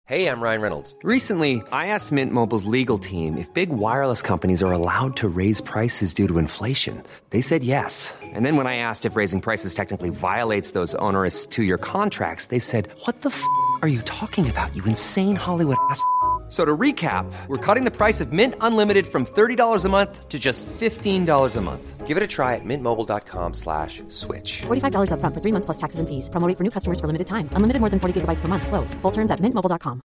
Hey, I'm Ryan Reynolds. Recently, I asked Mint Mobile's legal team if big wireless companies are allowed to raise prices due to inflation. They said yes. And then when I asked if raising prices technically violates those onerous two-year contracts, they said, "What the f*** are you talking about, you insane Hollywood ass?" So to recap, we're cutting the price of Mint Unlimited from $30 a month to just $15 a month. Give it a try at mintmobile.com/switch. $45 up front for 3 months plus taxes and fees. Promo rate for new customers for limited time. Unlimited more than 40 gigabytes per month. Slows full terms at mintmobile.com.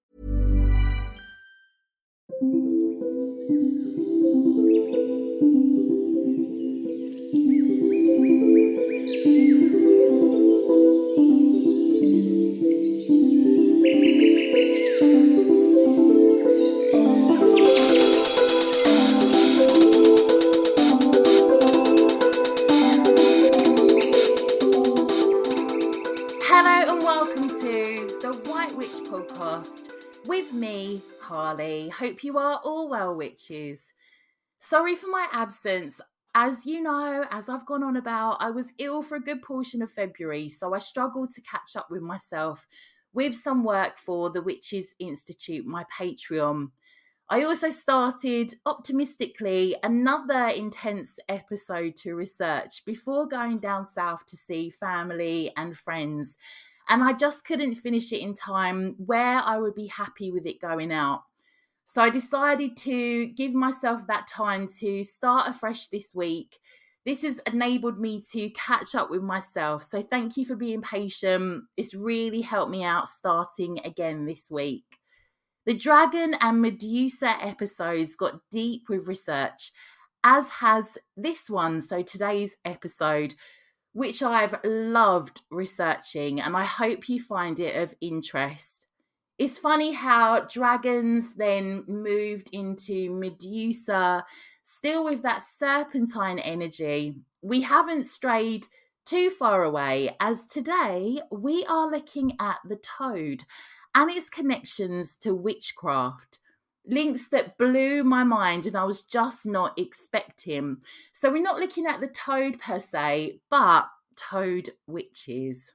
Podcast with me, Carly. Hope you are all well, witches. Sorry for my absence. As you know, as I've gone on about, I was ill for a good portion of February, so I struggled to catch up with myself with some work for the Witches Institute, my Patreon. I also started, optimistically, another intense episode to research before going down south to see family and friends. And I just couldn't finish it in time where I would be happy with it going out. So I decided to give myself that time to start afresh this week. This has enabled me to catch up with myself. So thank you for being patient. It's really helped me out starting again this week. The Dragon and Medusa episodes got deep with research, as has this one. So today's episode, which I've loved researching, and I hope you find it of interest. It's funny how dragons then moved into Medusa, still with that serpentine energy. We haven't strayed too far away, as today we are looking at the toad and its connections to witchcraft. Links that blew my mind and I was just not expecting. So we're not looking at the toad per se, but toad witches.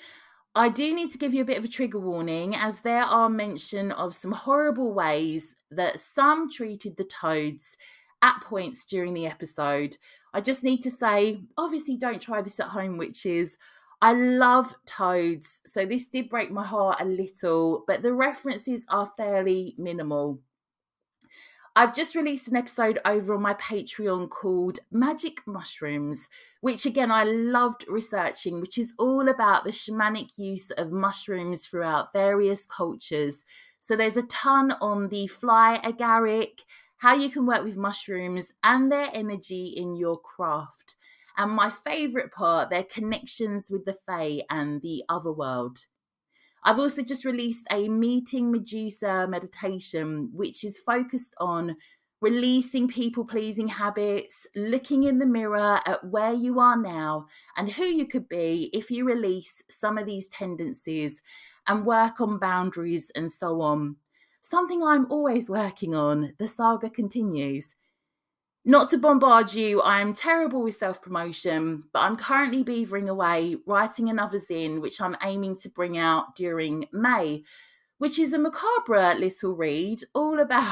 I do need to give you a bit of a trigger warning, as there are mention of some horrible ways that some treated the toads at points during the episode. I just need to say, obviously don't try this at home, witches. I love toads, so this did break my heart a little, but the references are fairly minimal. I've just released an episode over on my Patreon called Magic Mushrooms, which again I loved researching, which is all about the shamanic use of mushrooms throughout various cultures. So there's a ton on the fly agaric, how you can work with mushrooms and their energy in your craft. And my favourite part, their connections with the Fae and the otherworld. I've also just released a Meeting Medusa meditation, which is focused on releasing people-pleasing habits, looking in the mirror at where you are now and who you could be if you release some of these tendencies and work on boundaries and so on. Something I'm always working on. The saga continues. Not to bombard you, I'm terrible with self-promotion, but I'm currently beavering away, writing another zine, which I'm aiming to bring out during May, which is a macabre little read all about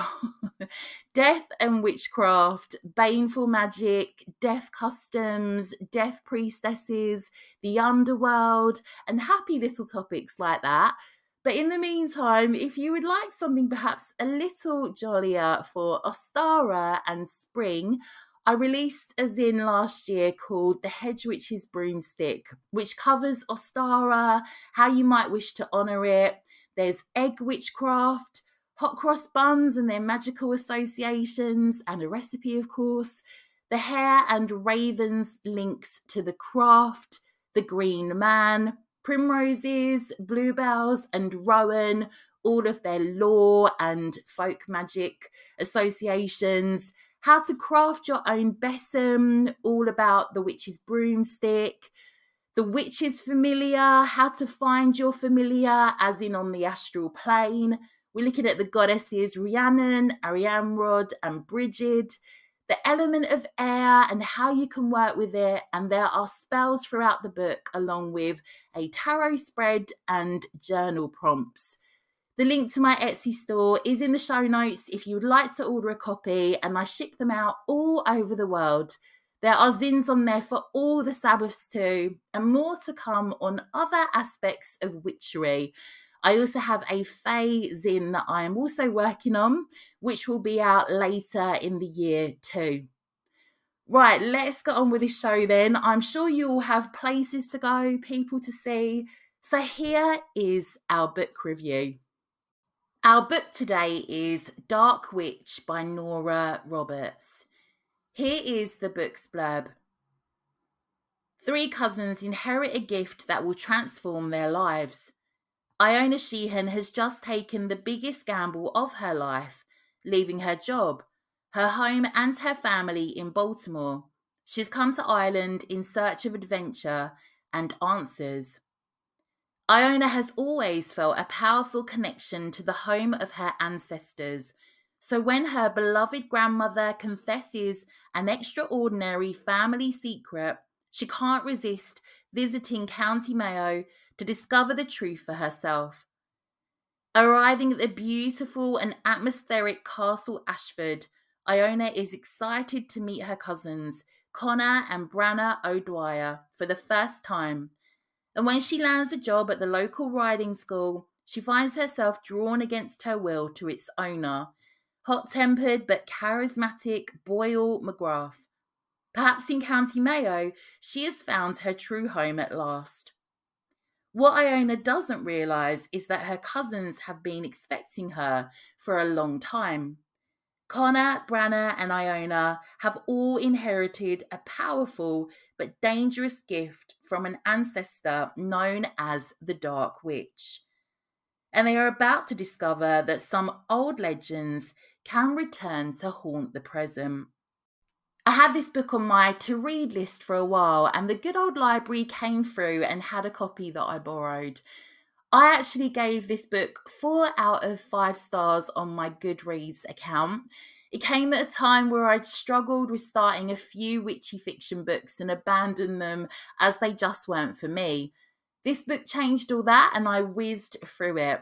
death and witchcraft, baneful magic, death customs, death priestesses, the underworld, and happy little topics like that. But in the meantime, if you would like something perhaps a little jollier for Ostara and spring, I released a zine last year called The Hedge Witch's Broomstick, which covers Ostara, how you might wish to honour it. There's egg witchcraft, hot cross buns and their magical associations, and a recipe, of course. The Hare and Ravens links to the craft, the Green Man, primroses, bluebells, and rowan, all of their lore and folk magic associations, how to craft your own besom, all about the witch's broomstick, the witch's familiar, how to find your familiar, as in on the astral plane. We're looking at the goddesses Rhiannon, Ariamrod, and Brigid, the element of air and how you can work with it. And there are spells throughout the book, along with a tarot spread and journal prompts. The link to my Etsy store is in the show notes if you would like to order a copy, and I ship them out all over the world. There are zines on there for all the Sabbaths too, and more to come on other aspects of witchery. I also have a Fae zine that I am also working on, which will be out later in the year too. Right, let's get on with this show then. I'm sure you all have places to go, people to see. So here is our book review. Our book today is Dark Witch by Nora Roberts. Here is the book's blurb. 3 cousins inherit a gift that will transform their lives. Iona Sheehan has just taken the biggest gamble of her life, leaving her job, her home and her family in Baltimore. She's come to Ireland in search of adventure and answers. Iona has always felt a powerful connection to the home of her ancestors, so when her beloved grandmother confesses an extraordinary family secret, she can't resist visiting County Mayo to discover the truth for herself. Arriving at the beautiful and atmospheric Castle Ashford, Iona is excited to meet her cousins, Connor and Branna O'Dwyer, for the first time. And when she lands a job at the local riding school, she finds herself drawn against her will to its owner, hot-tempered but charismatic Boyle McGrath. Perhaps in County Mayo, she has found her true home at last. What Iona doesn't realise is that her cousins have been expecting her for a long time. Connor, Branna and Iona have all inherited a powerful but dangerous gift from an ancestor known as the Dark Witch. And they are about to discover that some old legends can return to haunt the present. I had this book on my to-read list for a while, and the good old library came through and had a copy that I borrowed. I actually gave this book 4 out of 5 stars on my Goodreads account. It came at a time where I'd struggled with starting a few witchy fiction books and abandoned them as they just weren't for me. This book changed all that and I whizzed through it.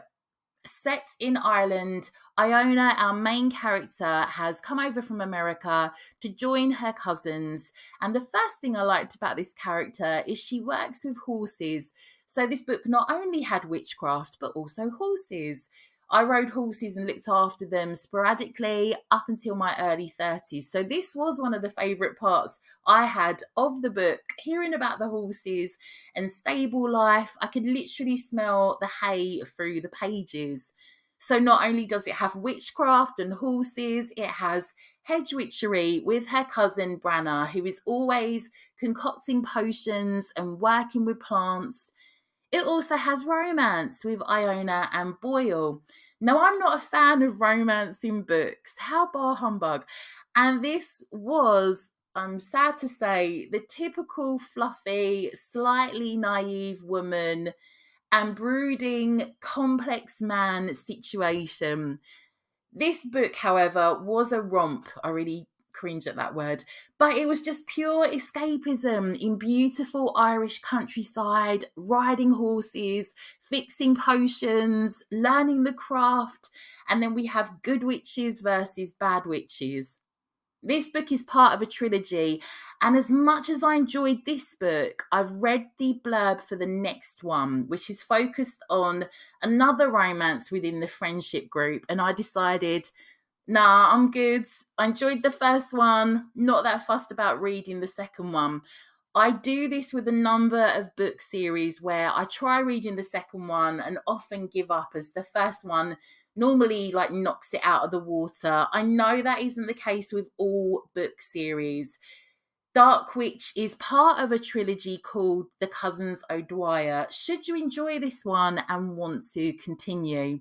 Set in Ireland, Iona, our main character, has come over from America to join her cousins. And the first thing I liked about this character is she works with horses. So this book not only had witchcraft, but also horses. I rode horses and looked after them sporadically up until my early 30s. So this was one of the favourite parts I had of the book, hearing about the horses and stable life. I could literally smell the hay through the pages. So not only does it have witchcraft and horses, it has hedge witchery with her cousin Branna, who is always concocting potions and working with plants. It also has romance with Iona and Boyle. Now, I'm not a fan of romance in books. How bar humbug. And this was, I'm sad to say, the typical fluffy, slightly naive woman and brooding, complex man situation. This book, however, was a romp. I really cringe at that word, but it was just pure escapism in beautiful Irish countryside, riding horses, fixing potions, learning the craft, and then we have good witches versus bad witches. This book is part of a trilogy, and as much as I enjoyed this book, I've read the blurb for the next one, which is focused on another romance within the friendship group, and I decided, nah, I'm good. I enjoyed the first one, not that fussed about reading the second one. I do this with a number of book series where I try reading the second one and often give up as the first one normally knocks it out of the water. I know that isn't the case with all book series. Dark Witch is part of a trilogy called The Cousins O'Dwyer. Should you enjoy this one and want to continue?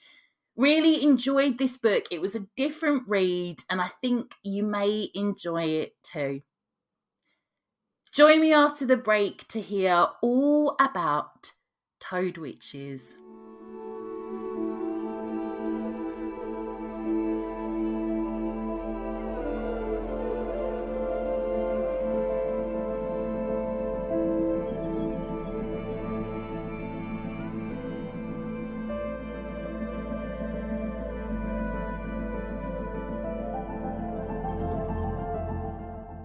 Really enjoyed this book. It was a different read and I think you may enjoy it too. Join me after the break to hear all about toad witches.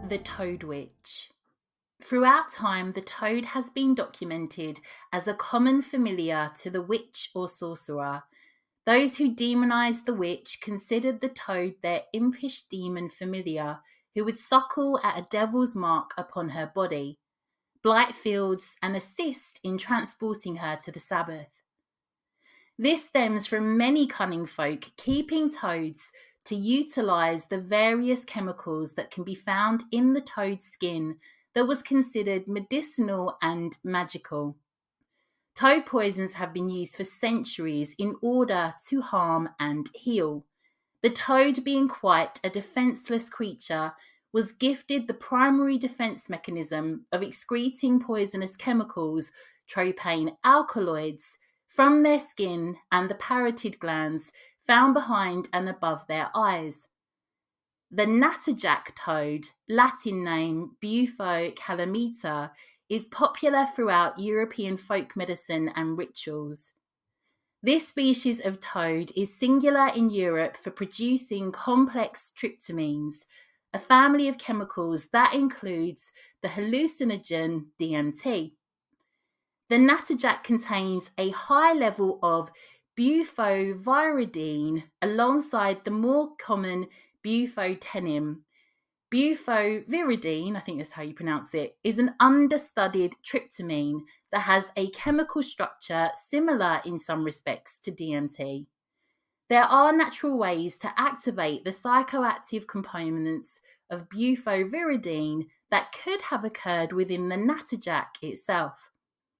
The Toad Witch. Throughout time, the toad has been documented as a common familiar to the witch or sorcerer. Those who demonized the witch considered the toad their impish demon familiar who would suckle at a devil's mark upon her body, blight fields, and assist in transporting her to the Sabbath. This stems from many cunning folk keeping toads to utilize the various chemicals that can be found in the toad's skin that was considered medicinal and magical. Toad poisons have been used for centuries in order to harm and heal. The toad, being quite a defenseless creature, was gifted the primary defense mechanism of excreting poisonous chemicals, tropane alkaloids, from their skin and the parotid glands found behind and above their eyes. The natterjack toad, Latin name Bufo calamita, is popular throughout European folk medicine and rituals. This species of toad is singular in Europe for producing complex tryptamines, a family of chemicals that includes the hallucinogen DMT. The natterjack contains a high level of bufoviridine alongside the more common bufotenin. Bufoviridine, I think that's how you pronounce it, is an understudied tryptamine that has a chemical structure similar in some respects to DMT. There are natural ways to activate the psychoactive components of bufoviridine that could have occurred within the natterjack itself.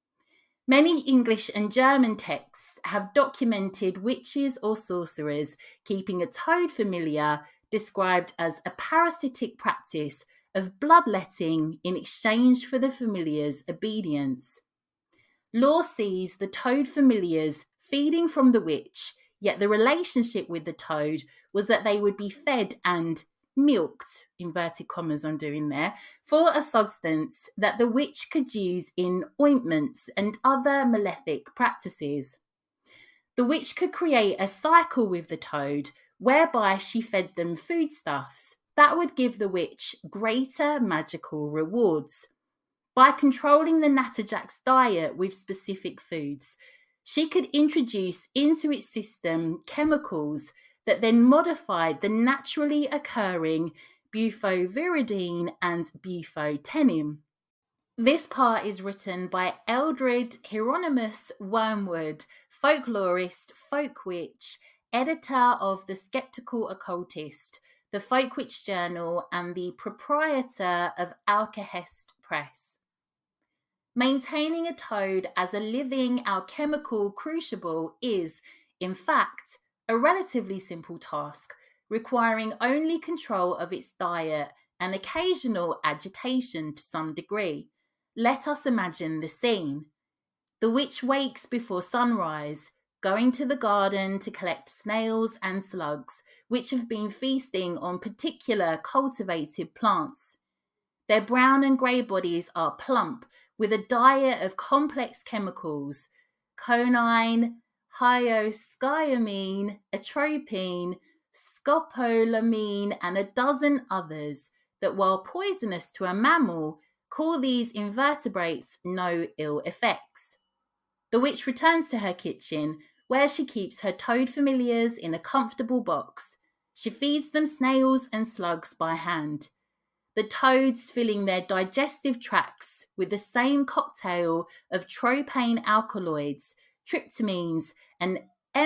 Many English and German texts have documented witches or sorcerers keeping a toad familiar described as a parasitic practice of bloodletting in exchange for the familiar's obedience. Law sees the toad familiars feeding from the witch, yet the relationship with the toad was that they would be fed and milked, inverted commas I'm doing there, for a substance that the witch could use in ointments and other malefic practices. The witch could create a cycle with the toad whereby she fed them foodstuffs that would give the witch greater magical rewards. By controlling the natterjack's diet with specific foods, she could introduce into its system chemicals that then modified the naturally occurring bufoviridine and bufotenin. This part is written by Eldred Hieronymus Wormwood, folklorist, folk witch, editor of The Skeptical Occultist, the Folk Witch Journal, and the proprietor of Alcahest Press. Maintaining a toad as a living alchemical crucible is, in fact, a relatively simple task, requiring only control of its diet and occasional agitation to some degree. Let us imagine the scene. The witch wakes before sunrise, going to the garden to collect snails and slugs, which have been feasting on particular cultivated plants. Their brown and grey bodies are plump, with a diet of complex chemicals, conine, hyoscyamine, atropine, scopolamine, and a dozen others that, while poisonous to a mammal, call these invertebrates no ill effects. The witch returns to her kitchen, where she keeps her toad familiars in a comfortable box. She feeds them snails and slugs by hand. The toads filling their digestive tracts with the same cocktail of tropane alkaloids, tryptamines, and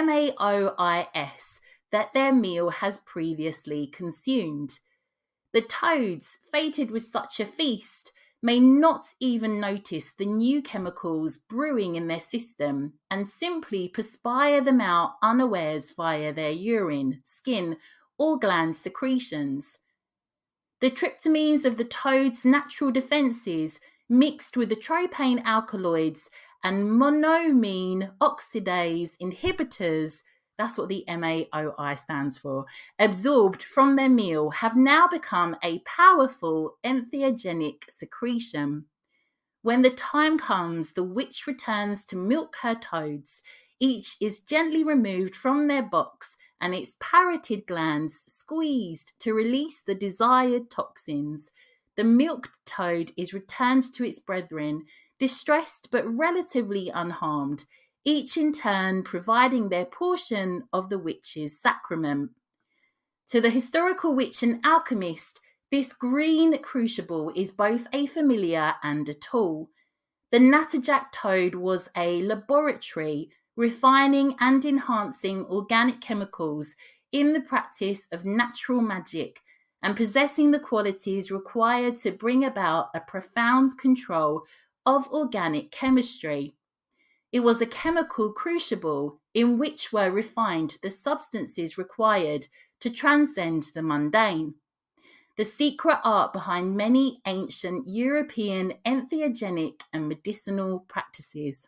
MAOIs that their meal has previously consumed. The toads, fated with such a feast, may not even notice the new chemicals brewing in their system and simply perspire them out unawares via their urine, skin, or gland secretions. The tryptamines of the toad's natural defences, mixed with the tropane alkaloids and monoamine oxidase inhibitors, that's what the MAOI stands for, absorbed from their meal, have now become a powerful entheogenic secretion. When the time comes, the witch returns to milk her toads. Each is gently removed from their box and its parotid glands squeezed to release the desired toxins. The the milked toad is returned to its brethren, distressed but relatively unharmed, each in turn providing their portion of the witch's sacrament. To the historical witch and alchemist, this green crucible is both a familiar and a tool. The Natterjack toad was a laboratory refining and enhancing organic chemicals in the practice of natural magic and possessing the qualities required to bring about a profound control of organic chemistry. It was a chemical crucible in which were refined the substances required to transcend the mundane. The secret art behind many ancient European entheogenic and medicinal practices.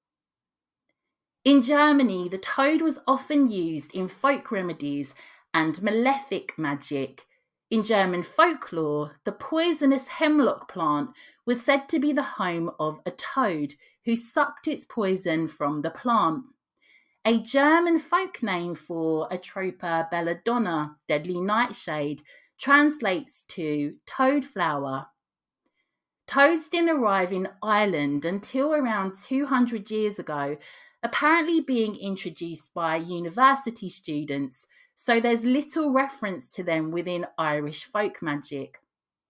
In Germany, the toad was often used in folk remedies and malefic magic. In German folklore, the poisonous hemlock plant was said to be the home of a toad who sucked its poison from the plant. A German folk name for Atropa belladonna, deadly nightshade, translates to toad flower. Toads didn't arrive in Ireland until around 200 years ago, apparently being introduced by university students, so there's little reference to them within Irish folk magic.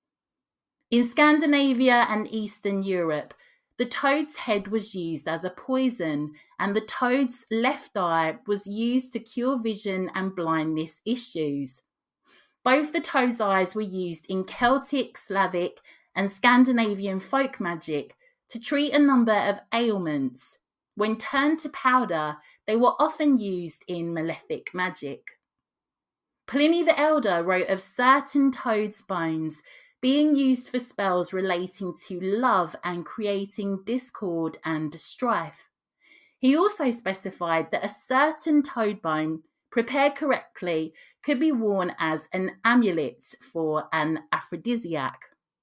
In Scandinavia and Eastern Europe, the toad's head was used as a poison, and the toad's left eye was used to cure vision and blindness issues. Both the toad's eyes were used in Celtic, Slavic, and Scandinavian folk magic to treat a number of ailments. When turned to powder, they were often used in malefic magic. Pliny the Elder wrote of certain toad's bones being used for spells relating to love and creating discord and strife. He also specified that a certain toad bone, prepared correctly, could be worn as an amulet for an aphrodisiac.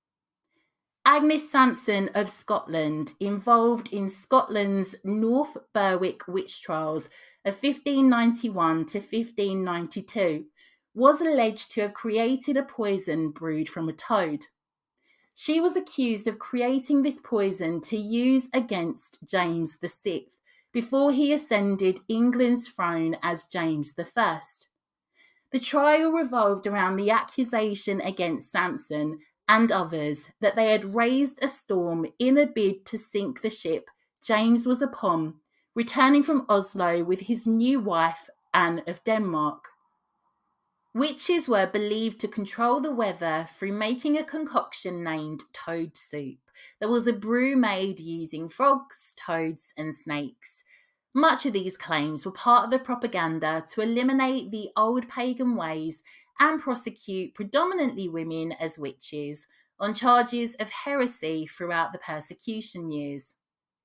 Agnes Sampson of Scotland, involved in Scotland's North Berwick witch trials of 1591 to 1592, was alleged to have created a poison brewed from a toad. She was accused of creating this poison to use against James VI before he ascended England's throne as James I. The trial revolved around the accusation against Sampson and others that they had raised a storm in a bid to sink the ship James was upon, returning from Oslo with his new wife, Anne of Denmark. Witches were believed to control the weather through making a concoction named toad soup. There was a brew made using frogs, toads, and snakes. Much of these claims were part of the propaganda to eliminate the old pagan ways and prosecute predominantly women as witches on charges of heresy throughout the persecution years.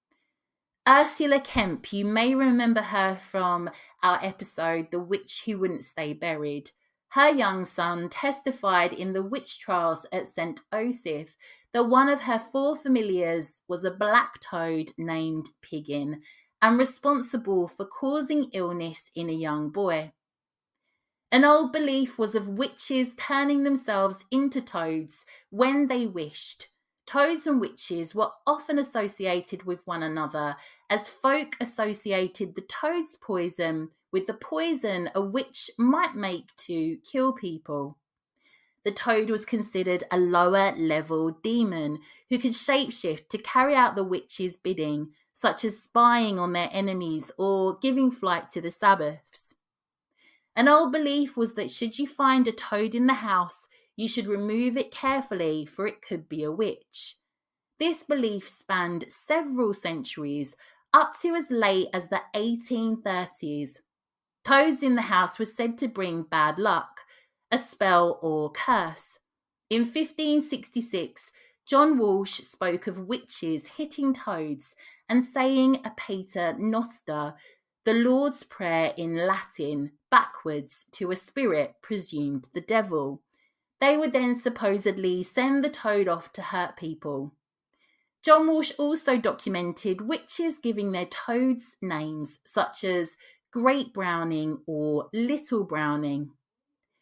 Ursula Kemp, you may remember her from our episode, The Witch Who Wouldn't Stay Buried. Her young son testified in the witch trials at St. Osyth that one of her 4 familiars was a black toad named Piggin and responsible for causing illness in a young boy. An old belief was of witches turning themselves into toads when they wished. Toads and witches were often associated with one another, as folk associated the toad's poison with the poison a witch might make to kill people. The toad was considered a lower level demon who could shapeshift to carry out the witch's bidding, such as spying on their enemies or giving flight to the Sabbaths. An old belief was that should you find a toad in the house, you should remove it carefully, for it could be a witch. This belief spanned several centuries, up to as late as the 1830s. Toads in the house were said to bring bad luck, a spell or curse. In 1566, John Walsh spoke of witches hitting toads and saying a pater noster, the Lord's Prayer in Latin, backwards to a spirit presumed the devil. They would then supposedly send the toad off to hurt people. John Walsh also documented witches giving their toads names such as Great Browning or Little Browning.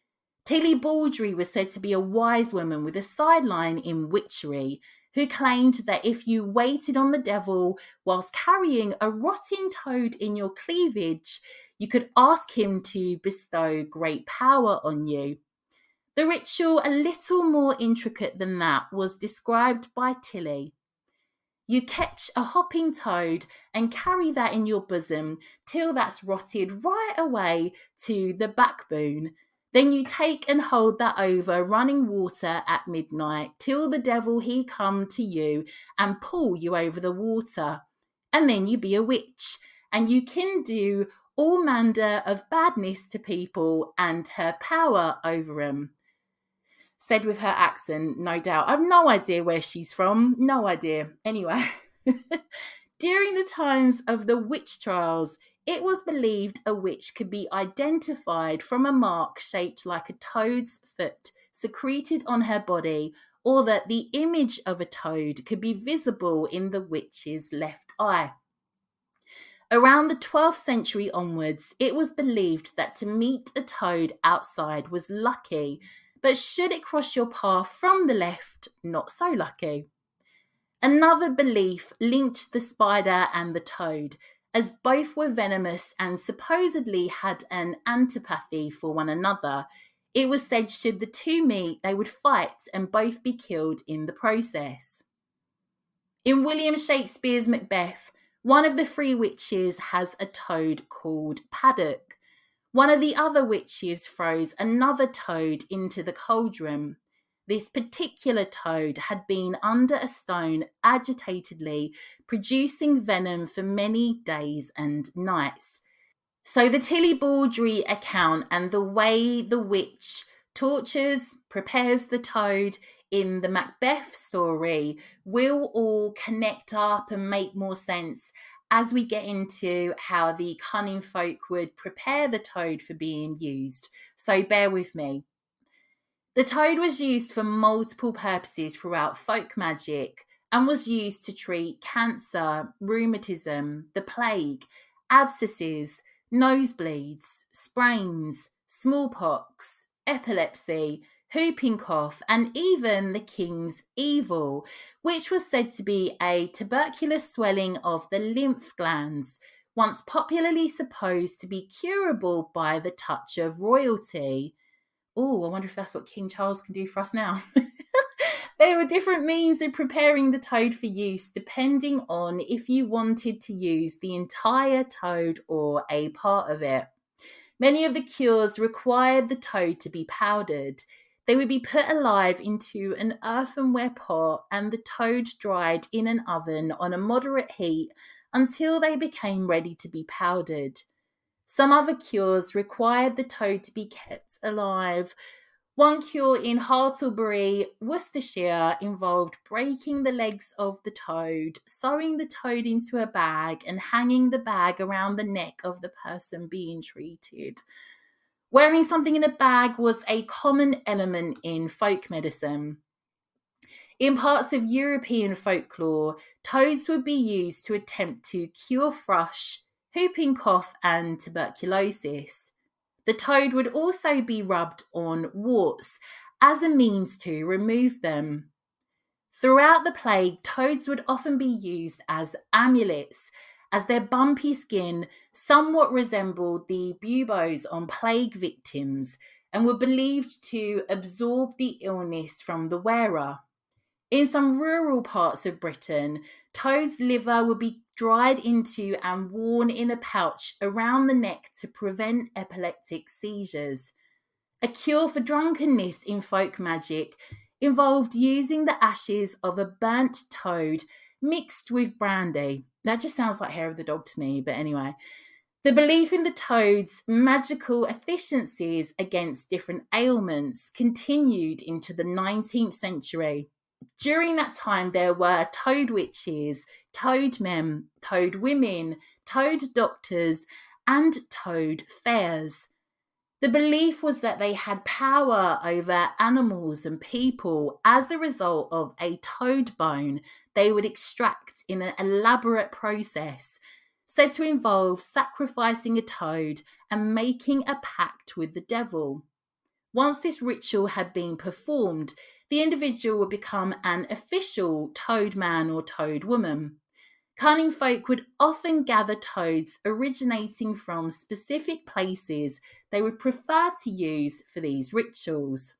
Tilly Baldry was said to be a wise woman with a sideline in witchery, who claimed that if you waited on the devil whilst carrying a rotting toad in your cleavage, you could ask him to bestow great power on you. The ritual, a little more intricate than that, was described by Tilly. You catch a hopping toad and carry that in your bosom till that's rotted right away to the backbone. Then you take and hold that over running water at midnight till the devil he come to you and pull you over the water. And then you be a witch, and you can do all manner of badness to people and her power over 'em. Said with her accent, no doubt. I've no idea where she's from. No idea. Anyway, during the times of the witch trials, it was believed a witch could be identified from a mark shaped like a toad's foot secreted on her body, or that the image of a toad could be visible in the witch's left eye. Around the 12th century onwards, it was believed that to meet a toad outside was lucky, but should it cross your path from the left, not so lucky. Another belief linked the spider and the toad, as both were venomous and supposedly had an antipathy for one another. It was said should the two meet, they would fight and both be killed in the process. In William Shakespeare's Macbeth, one of the three witches has a toad called Paddock. One of the other witches throws another toad into the cauldron. This particular toad had been under a stone agitatedly, producing venom for many days and nights. So the Tilly Baldry account and the way the witch tortures, prepares the toad in the Macbeth story will all connect up and make more sense as we get into how the cunning folk would prepare the toad for being used. So bear with me. The toad was used for multiple purposes throughout folk magic and was used to treat cancer, rheumatism, the plague, abscesses, nosebleeds, sprains, smallpox, epilepsy, whooping cough, and even the king's evil, which was said to be a tuberculous swelling of the lymph glands, once popularly supposed to be curable by the touch of royalty. Oh, I wonder if that's what King Charles can do for us now. There were different means of preparing the toad for use, depending on if you wanted to use the entire toad or a part of it. Many of the cures required the toad to be powdered. They would be put alive into an earthenware pot and the toad dried in an oven on a moderate heat until they became ready to be powdered. Some other cures required the toad to be kept alive. One cure in Hartlebury, Worcestershire, involved breaking the legs of the toad, sewing the toad into a bag and hanging the bag around the neck of the person being treated. Wearing something in a bag was a common element in folk medicine. In parts of European folklore, toads would be used to attempt to cure thrush, whooping cough, and tuberculosis. The toad would also be rubbed on warts as a means to remove them. Throughout the plague, toads would often be used as amulets, as their bumpy skin somewhat resembled the buboes on plague victims and were believed to absorb the illness from the wearer. In some rural parts of Britain, toad's liver would be dried into and worn in a pouch around the neck to prevent epileptic seizures. A cure for drunkenness in folk magic involved using the ashes of a burnt toad mixed with brandy. That just sounds like hair of the dog to me, but anyway. The belief in the toad's magical efficiencies against different ailments continued into the 19th century. During that time, there were toad witches, toad men, toad women, toad doctors, and toad fairs. The belief was that they had power over animals and people as a result of a toad bone they would extract in an elaborate process, said to involve sacrificing a toad and making a pact with the devil. Once this ritual had been performed, the individual would become an official toad man or toad woman. Cunning folk would often gather toads originating from specific places they would prefer to use for these rituals.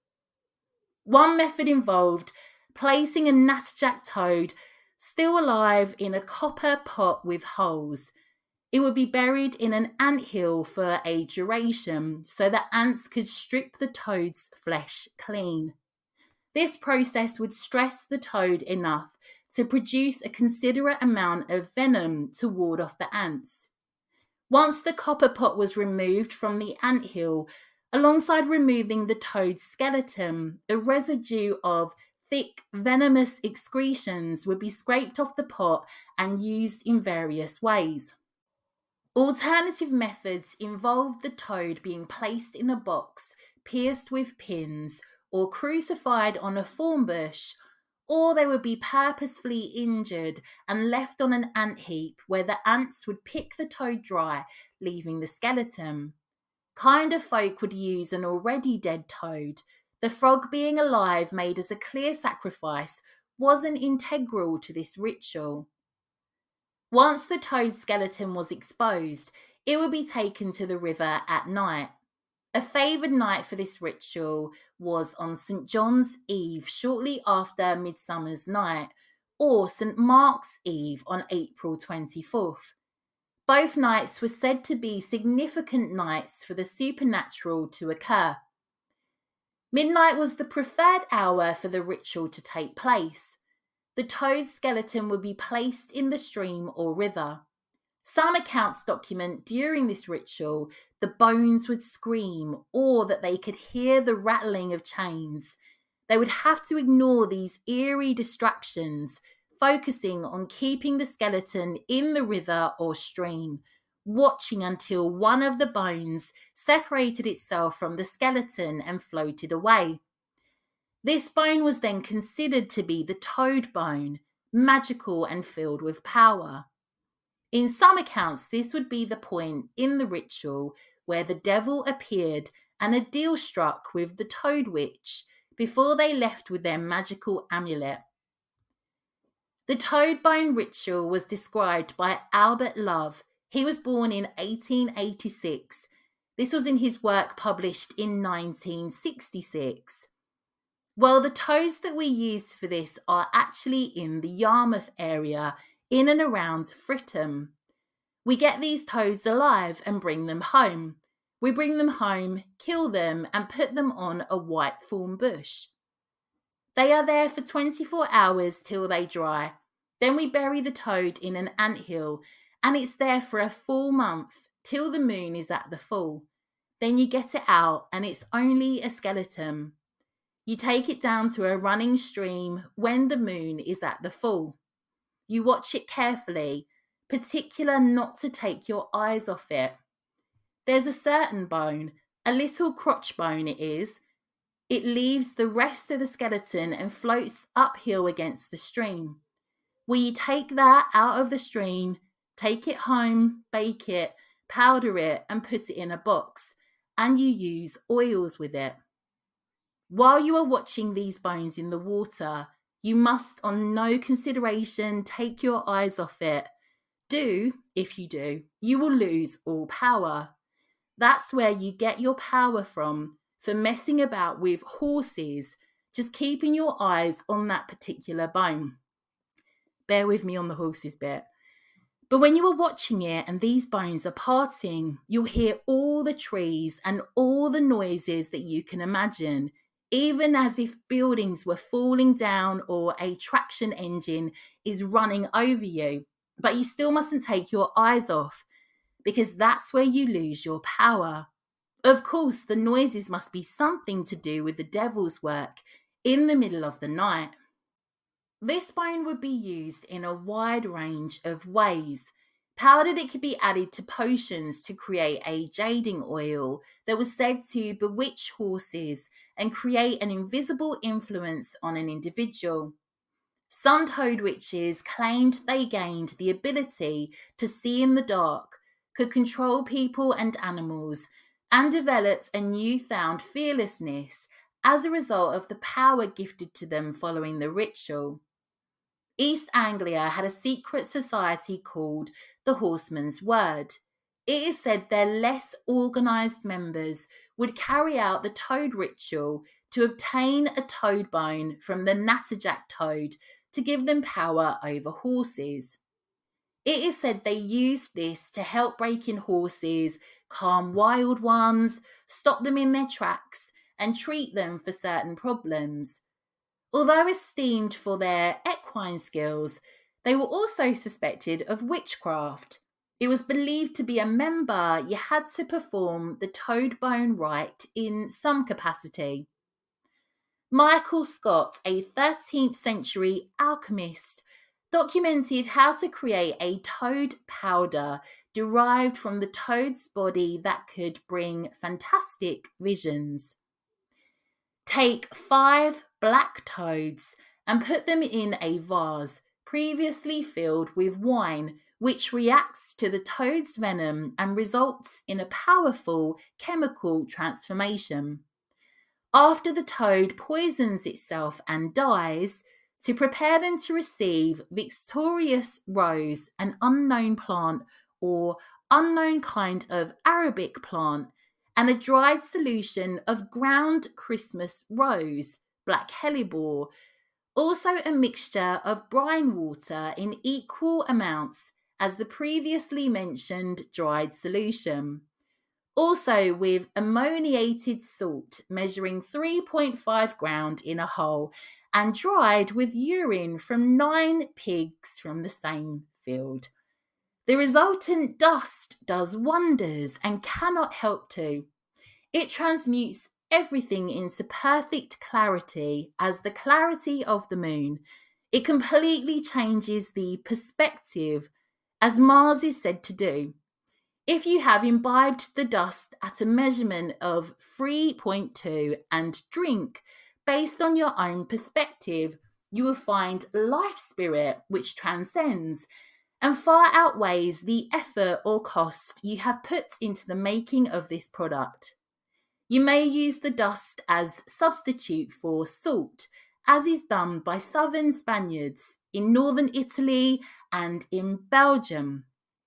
One method involved placing a natterjack toad still alive in a copper pot with holes. It would be buried in an anthill for a duration so that ants could strip the toad's flesh clean. This process would stress the toad enough to produce a considerate amount of venom to ward off the ants. Once the copper pot was removed from the anthill, alongside removing the toad's skeleton, a residue of thick, venomous excretions would be scraped off the pot and used in various ways. Alternative methods involved the toad being placed in a box, pierced with pins, or crucified on a thorn bush, or they would be purposefully injured and left on an ant heap where the ants would pick the toad dry, leaving the skeleton. Kinder folk would use an already dead toad. The frog being alive made as a clear sacrifice wasn't integral to this ritual. Once the toad skeleton was exposed, it would be taken to the river at night. A favoured night for this ritual was on St. John's Eve shortly after Midsummer's Night, or St. Mark's Eve on April 24th. Both nights were said to be significant nights for the supernatural to occur. Midnight was the preferred hour for the ritual to take place. The toad skeleton would be placed in the stream or river. Some accounts document during this ritual the bones would scream or that they could hear the rattling of chains. They would have to ignore these eerie distractions, focusing on keeping the skeleton in the river or stream, watching until one of the bones separated itself from the skeleton and floated away. This bone was then considered to be the toad bone, magical and filled with power. In some accounts, this would be the point in the ritual where the devil appeared and a deal struck with the toad witch before they left with their magical amulet. The toad bone ritual was described by Albert Love. He was born in 1886. This was in his work published in 1966. Well, the toads that we use for this are actually in the Yarmouth area, in and around Fritton. We get these toads alive and bring them home. We bring them home, kill them, and put them on a white thorn bush. They are there for 24 hours till they dry. Then we bury the toad in an anthill, and it's there for a full month, till the moon is at the full. Then you get it out, and it's only a skeleton. You take it down to a running stream when the moon is at the full. You watch it carefully, particular not to take your eyes off it. There's a certain bone, a little crotch bone it is. It leaves the rest of the skeleton and floats uphill against the stream. Will you take that out of the stream, take it home, bake it, powder it, and put it in a box, and you use oils with it. While you are watching these bones in the water, you must on no consideration take your eyes off it. If you do, you will lose all power. That's where you get your power from for messing about with horses, just keeping your eyes on that particular bone. Bear with me on the horses bit. But when you are watching it and these bones are parting, you'll hear all the trees and all the noises that you can imagine, even as if buildings were falling down or a traction engine is running over you. But you still mustn't take your eyes off, because that's where you lose your power. Of course, the noises must be something to do with the devil's work in the middle of the night. This bone would be used in a wide range of ways. Powdered, it could be added to potions to create a jading oil that was said to bewitch horses and create an invisible influence on an individual. Some toad witches claimed they gained the ability to see in the dark, could control people and animals, and developed a newfound fearlessness as a result of the power gifted to them following the ritual. East Anglia had a secret society called the Horseman's Word. It is said their less organised members would carry out the toad ritual to obtain a toad bone from the Natterjack toad to give them power over horses. It is said they used this to help break in horses, calm wild ones, stop them in their tracks, and treat them for certain problems. Although esteemed for their equine skills, they were also suspected of witchcraft. It was believed to be a member you had to perform the toad bone rite in some capacity. Michael Scott, a 13th century alchemist, documented how to create a toad powder derived from the toad's body that could bring fantastic visions. Take 5 black toads and put them in a vase previously filled with wine, which reacts to the toad's venom and results in a powerful chemical transformation. After the toad poisons itself and dies, to prepare them to receive Victorious Rose, an unknown plant or unknown kind of Arabic plant, and a dried solution of ground Christmas rose, black hellebore, also a mixture of brine water in equal amounts as the previously mentioned dried solution. Also with ammoniated salt measuring 3.5 grams in a hole and dried with urine from 9 pigs from the same field. The resultant dust does wonders and cannot help to. It transmutes everything into perfect clarity as the clarity of the moon. It completely changes the perspective, as Mars is said to do. If you have imbibed the dust at a measurement of 3.2 and drink based on your own perspective, you will find life spirit which transcends and far outweighs the effort or cost you have put into the making of this product. You may use the dust as substitute for salt, as is done by southern Spaniards in northern Italy and in Belgium.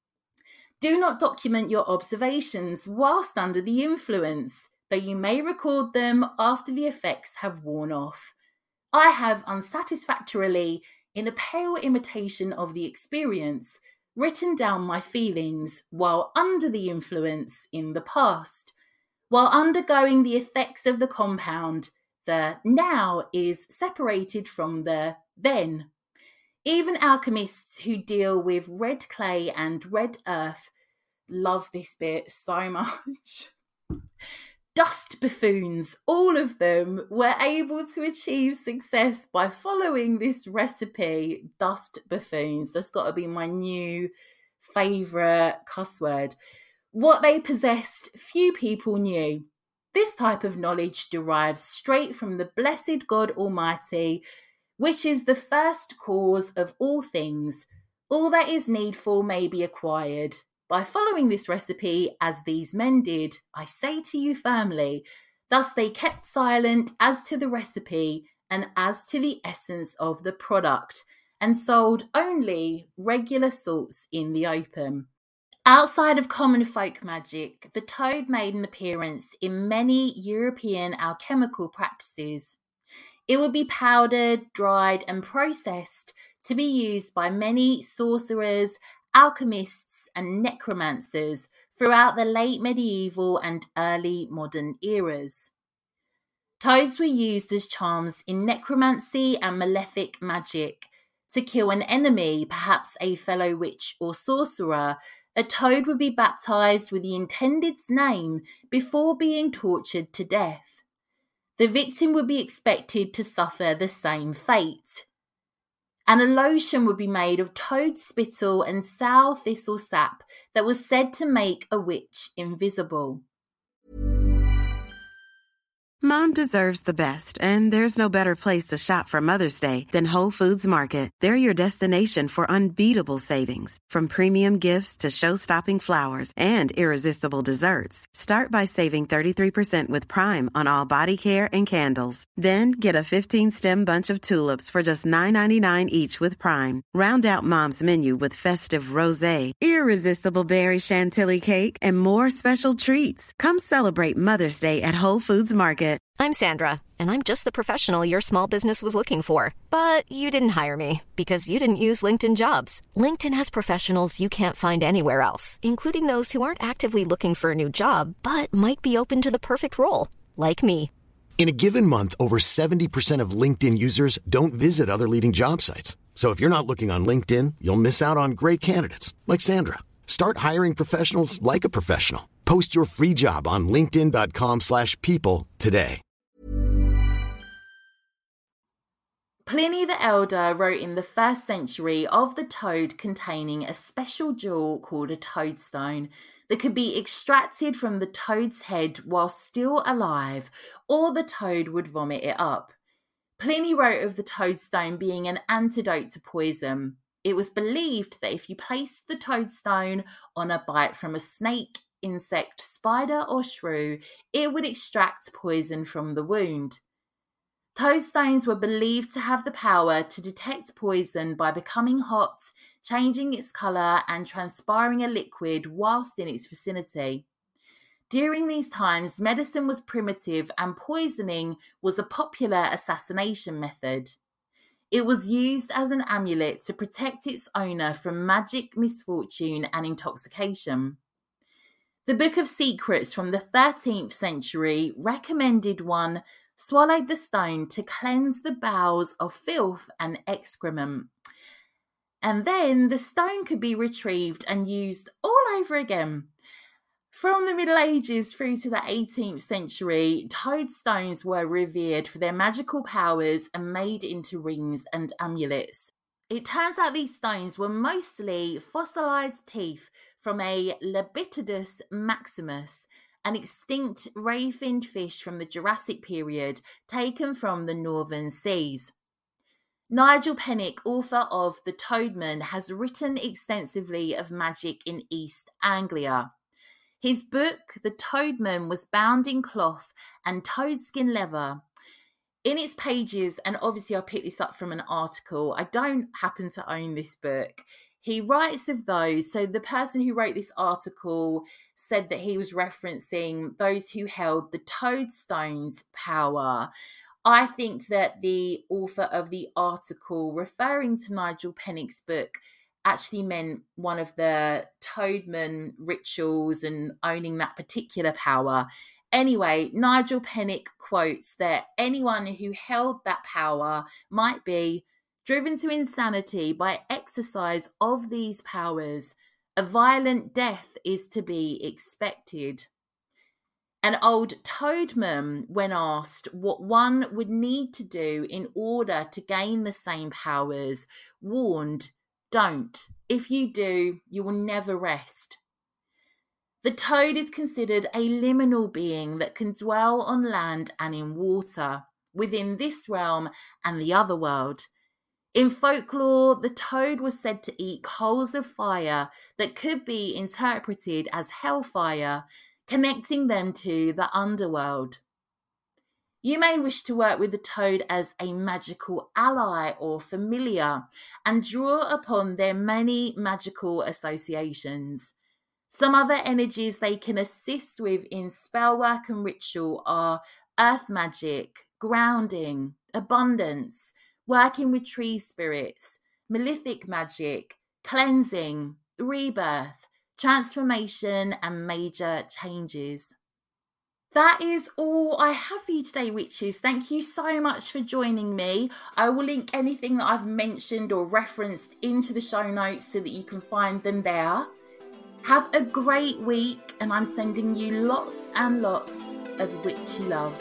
Do not document your observations whilst under the influence, though you may record them after the effects have worn off. I have unsatisfactorily, in a pale imitation of the experience, written down my feelings while under the influence in the past. While undergoing the effects of the compound, the now is separated from the then. Even alchemists who deal with red clay and red earth love this bit so much. Dust buffoons, all of them, were able to achieve success by following this recipe. Dust buffoons, that's got to be my new favourite cuss word. What they possessed, few people knew. This type of knowledge derives straight from the blessed God Almighty, which is the first cause of all things. All that is needful may be acquired. By following this recipe, as these men did, I say to you firmly, thus they kept silent as to the recipe and as to the essence of the product, and sold only regular salts in the open. Outside of common folk magic, the toad made an appearance in many European alchemical practices. It would be powdered, dried, and processed to be used by many sorcerers, alchemists, and necromancers throughout the late medieval and early modern eras. Toads were used as charms in necromancy and malefic magic. To kill an enemy, perhaps a fellow witch or sorcerer, a toad would be baptized with the intended's name before being tortured to death. The victim would be expected to suffer the same fate. And a lotion would be made of toad spittle and sow thistle sap that was said to make a witch invisible. Mom deserves the best, and there's no better place to shop for Mother's Day than Whole Foods Market. They're your destination for unbeatable savings, from premium gifts to show-stopping flowers and irresistible desserts. Start by saving 33% with Prime on all body care and candles. Then get a 15-stem bunch of tulips for just $9.99 each with Prime. Round out Mom's menu with festive rosé, irresistible berry chantilly cake, and more special treats. Come celebrate Mother's Day at Whole Foods Market. I'm Sandra, and I'm just the professional your small business was looking for. But you didn't hire me because you didn't use LinkedIn Jobs. LinkedIn has professionals you can't find anywhere else, including those who aren't actively looking for a new job, but might be open to the perfect role, like me. In a given month, over 70% of LinkedIn users don't visit other leading job sites. So if you're not looking on LinkedIn, you'll miss out on great candidates like Sandra. Start hiring professionals like a professional. Post your free job on linkedin.com/people today. Pliny the Elder wrote in the 1st century of the toad containing a special jewel called a toadstone that could be extracted from the toad's head while still alive, or the toad would vomit it up. Pliny wrote of the toadstone being an antidote to poison. It was believed that if you placed the toadstone on a bite from a snake, insect, spider, or shrew, it would extract poison from the wound. Toadstones were believed to have the power to detect poison by becoming hot, changing its colour, and transpiring a liquid whilst in its vicinity. During these times, medicine was primitive and poisoning was a popular assassination method. It was used as an amulet to protect its owner from magic, misfortune, and intoxication. The Book of Secrets from the 13th century recommended one swallowed the stone to cleanse the bowels of filth and excrement. And then the stone could be retrieved and used all over again. From the Middle Ages through to the 18th century, toadstones were revered for their magical powers and made into rings and amulets. It turns out these stones were mostly fossilized teeth from a Lepidopithecus maximus, an extinct ray-finned fish from the Jurassic period taken from the northern seas. Nigel Pennick, author of The Toadman, has written extensively of magic in East Anglia. His book, The Toadman, was bound in cloth and toadskin leather. In its pages, and obviously I picked this up from an article, I don't happen to own this book. He writes of those, so the person who wrote this article said that he was referencing those who held the toadstone's power. I think that the author of the article referring to Nigel Pennick's book actually meant one of the Toadman rituals and owning that particular power. Anyway, Nigel Pennick quotes that anyone who held that power might be driven to insanity by exercise of these powers. A violent death is to be expected. An old toadman, when asked what one would need to do in order to gain the same powers, warned, "Don't. If you do, you will never rest." The toad is considered a liminal being that can dwell on land and in water, within this realm and the other world. In folklore, the toad was said to eat coals of fire that could be interpreted as hellfire, connecting them to the underworld. You may wish to work with the toad as a magical ally or familiar and draw upon their many magical associations. Some other energies they can assist with in spellwork and ritual are earth magic, grounding, abundance, working with tree spirits, malefic magic, cleansing, rebirth, transformation, and major changes. That is all I have for you today, witches. Thank you so much for joining me. I will link anything that I've mentioned or referenced into the show notes so that you can find them there. Have a great week, and I'm sending you lots and lots of witchy love.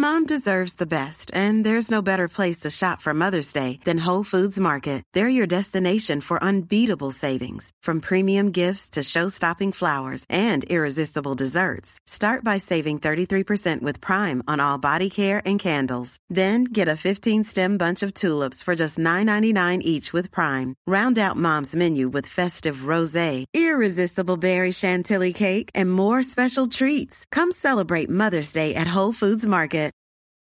Mom deserves the best, and there's no better place to shop for Mother's Day than Whole Foods Market. They're your destination for unbeatable savings, from premium gifts to show-stopping flowers and irresistible desserts. Start by saving 33% with Prime on all body care and candles. Then get a 15-stem bunch of tulips for just $9.99 each with Prime. Round out Mom's menu with festive rosé, irresistible berry chantilly cake, and more special treats. Come celebrate Mother's Day at Whole Foods Market.